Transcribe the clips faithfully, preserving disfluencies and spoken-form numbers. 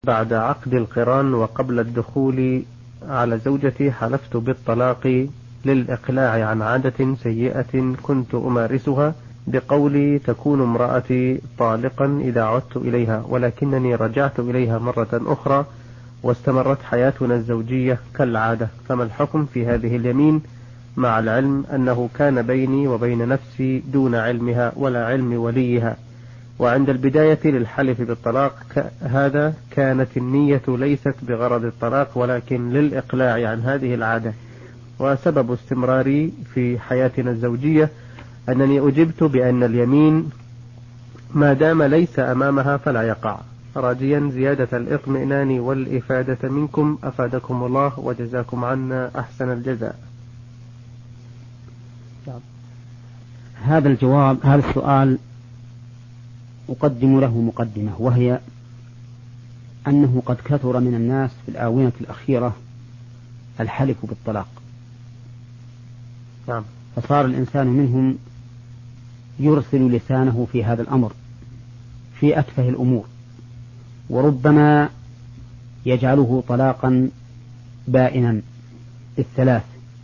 بعد عقد القران وقبل الدخول على زوجتي حلفت بالطلاق للإقلاع عن عادة سيئة كنت أمارسها بقولي تكون امرأتي طالقا إذا عدت إليها، ولكنني رجعت إليها مرة أخرى واستمرت حياتنا الزوجية كالعادة، فما الحكم في هذه اليمين مع العلم أنه كان بيني وبين نفسي دون علمها ولا علم وليها؟ وعند البداية للحلف بالطلاق هذا كانت النية ليست بغرض الطلاق ولكن للإقلاع عن هذه العادة، وسبب استمراري في حياتنا الزوجية أنني أجبت بأن اليمين ما دام ليس أمامها فلا يقع، راجيا زيادة الإطمئنان والإفادة منكم أفادكم الله وجزاكم عنا أحسن الجزاء. هذا الجواب هذا السؤال أقدم له مقدمة، وهي أنه قد كثر من الناس في الآونة الأخيرة الحلف بالطلاق، نعم. فصار الإنسان منهم يرسل لسانه في هذا الأمر في أتفه الأمور، وربما يجعله طلاقا بائنا الثلاث،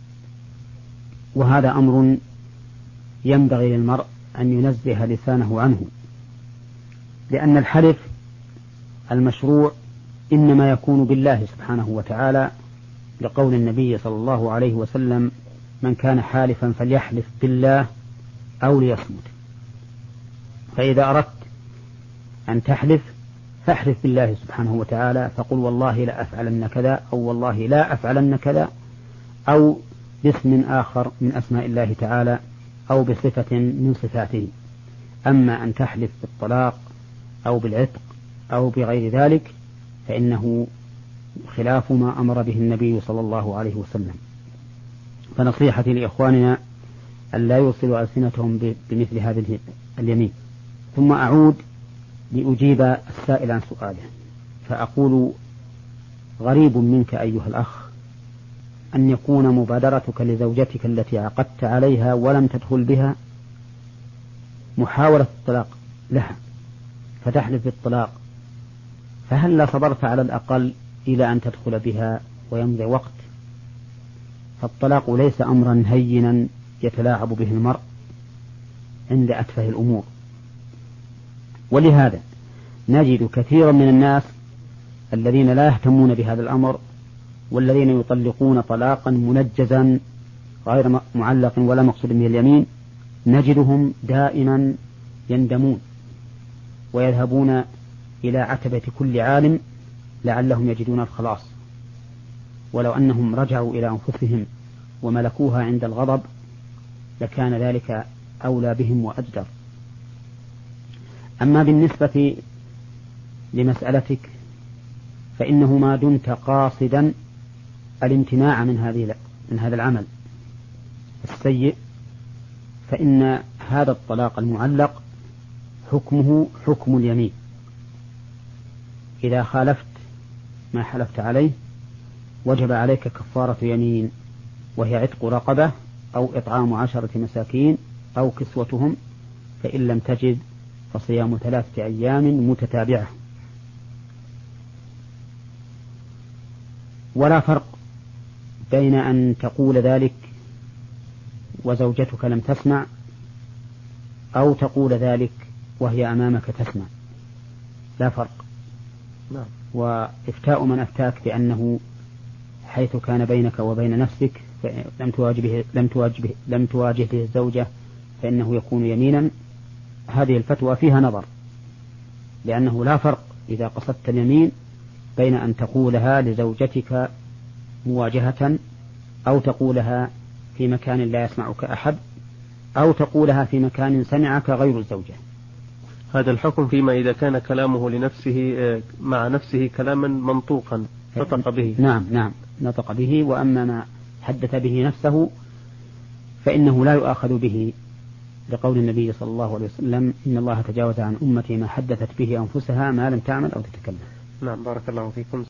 وهذا أمر ينبغي للمرء أن ينزه لسانه عنه، لأن الحلف المشروع إنما يكون بالله سبحانه وتعالى، لقول النبي صلى الله عليه وسلم: من كان حالفا فليحلف بالله أو ليصمت. فإذا أردت أن تحلف فاحلف بالله سبحانه وتعالى، فقل والله لا أفعلن كذا، أو والله لا أفعلن كذا، أو باسم آخر من أسماء الله تعالى، أو بصفة من صفاته. أما أن تحلف بالطلاق أو بالعتق أو بغير ذلك فإنه خلاف ما أمر به النبي صلى الله عليه وسلم. فنصيحتي لإخواننا أن لا يوصلوا ألسنتهم بمثل هذه اليمين. ثم أعود لأجيب السائل عن سؤاله، فأقول: غريب منك أيها الأخ أن يكون مبادرتك لزوجتك التي عقدت عليها ولم تدخل بها محاولة الطلاق لها فتحلف بالطلاق، فهل لا صبرت على الأقل إلى أن تدخل بها ويمضي وقت؟ فالطلاق ليس أمرا هينا يتلاعب به المرء عند أتفه الأمور، ولهذا نجد كثيرا من الناس الذين لا يهتمون بهذا الأمر، والذين يطلقون طلاقا منجزا غير معلق ولا مقصود به اليمين، نجدهم دائما يندمون ويذهبون إلى عتبة كل عالم لعلهم يجدون الخلاص، ولو أنهم رجعوا إلى أنفسهم وملكوها عند الغضب لكان ذلك أولى بهم وأجدر. أما بالنسبة لمسألتك فإنه ما دمت قاصدا الامتناع من هذه من هذا العمل السيء فإن هذا الطلاق المعلق حكمه حكم اليمين. إذا خالفت ما حلفت عليه وجب عليك كفارة يمين، وهي عتق رقبة أو إطعام عشرة مساكين أو كسوتهم، فإن لم تجد فصيام ثلاثة أيام متتابعة. ولا فرق بين أن تقول ذلك وزوجتك لم تسمع، أو تقول ذلك وهي أمامك تسمع، لا فرق. نعم. وإفتاء من أفتاك بأنه حيث كان بينك وبين نفسك لم تواجه لم تواجه لم تواجه به الزوجة فإنه يكون يمينا، هذه الفتوى فيها نظر، لأنه لا فرق إذا قصدت اليمين بين أن تقولها لزوجتك مواجهة، أو تقولها في مكان لا يسمعك أحد، أو تقولها في مكان سمعك غير الزوجة. هذا الحكم فيما إذا كان كلامه لنفسه مع نفسه كلاما منطوقا نطق به. نعم نعم نطق به. وأما ما حدث به نفسه فإنه لا يؤاخذ به، لقول النبي صلى الله عليه وسلم: إن الله تجاوز عن أمتي ما حدثت به أنفسها ما لم تعمل أو تتكلم. نعم، بارك الله فيكم.